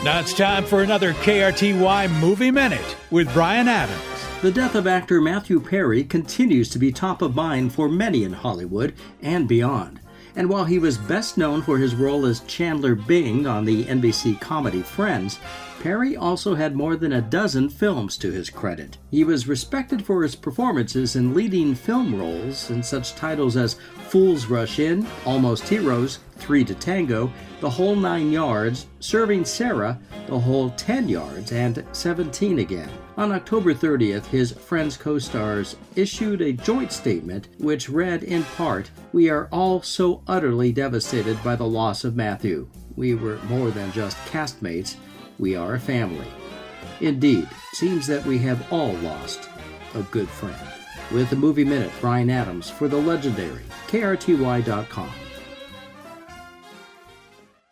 Now it's time for another KRTY Movie Minute with Brian Adams. The death of actor Matthew Perry continues to be top of mind for many in Hollywood and beyond. And while he was best known for his role as Chandler Bing on the NBC comedy Friends, Perry also had more than a dozen films to his credit. He was respected for his performances in leading film roles in such titles as Fools Rush In, Almost Heroes, 3 to Tango, The Whole 9 Yards, Serving Sarah, The Whole 10 Yards, and 17 Again. On October 30th, his Friends co-stars issued a joint statement which read in part, "We are all so utterly devastated by the loss of Matthew. We were more than just castmates. We are a family." Indeed, seems that we have all lost a good friend. With the Movie Minute, Brian Adams for the legendary KRTY.com.